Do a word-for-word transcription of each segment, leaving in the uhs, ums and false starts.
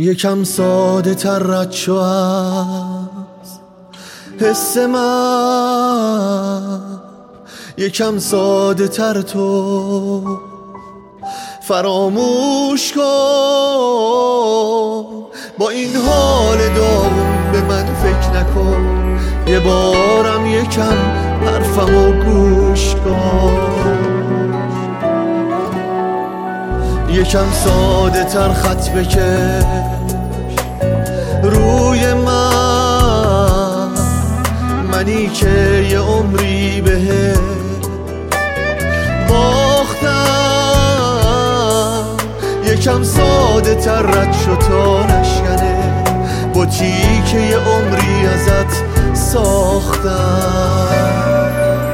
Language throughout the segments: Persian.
یکم ساده تر رد شو از حس من، یکم ساده تر تو فراموش کن. با این حال داغون به من فکر نکن، یه بارم یکم حرفمو گوش کن. یکم ساده تر خط بکش روی من، منی که یه عمری بهت باختم. یکم ساده تر رد شو تا نشکنه بطی که یه عمری ازت ساختم.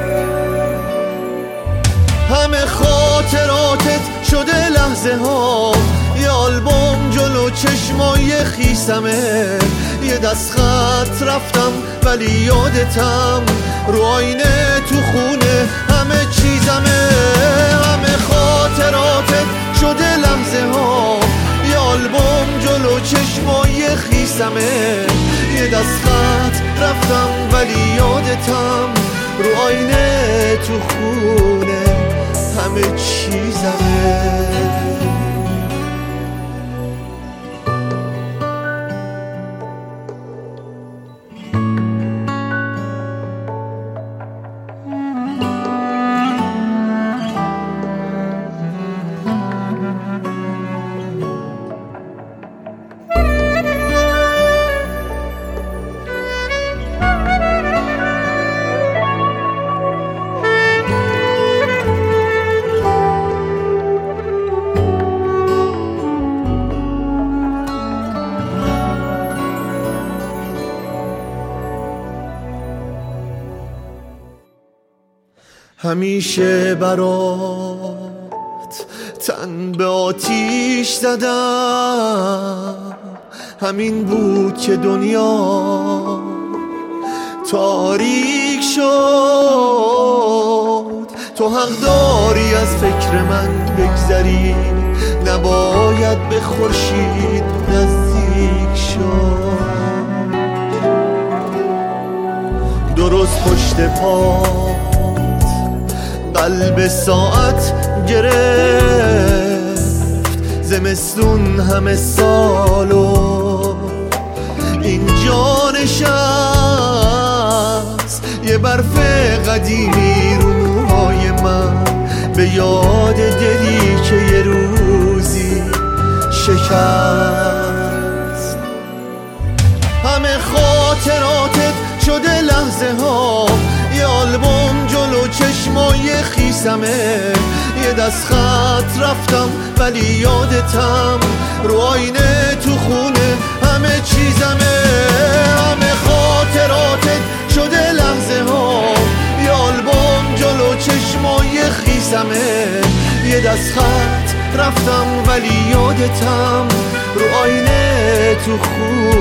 همه خاطراتت شده لحظه ها، یه آلبوم جلو چشمای خیسمه. یه دست خط رفتم ولی یادتم، رو آینه تو خونه همه چیزمه. همه خاطراتت شده لحظه ها، یه آلبوم جلو چشمای خیسمه. یه دست خط رفتم ولی یادتم، رو آینه تو خونه همه چیزمه. همیشه برات تن به آتیش زدم، همین بود که دنیا تاریک شد. تو حق داری از فکر من بگذری، نباید به خورشید نزدیک شد. درست پشت پا قلب ساعت گرفت، زمستون همه سالو اینجا نشست. یه برف قدیمی رو موهای من، به یاد دلی که یه روزی شکست. همه خاطراتت شده لحظه ها، یه آلبوم جلو چشمای خیسمه. یه دست خط رفتم ولی یادتم، رو آینه تو خونه همه چیزمه. همه خاطراتت شده لحظه ها، یه آلبوم جلو چشمای خیسمه. یه دست خط رفتم ولی یادتم، رو آینه تو خونه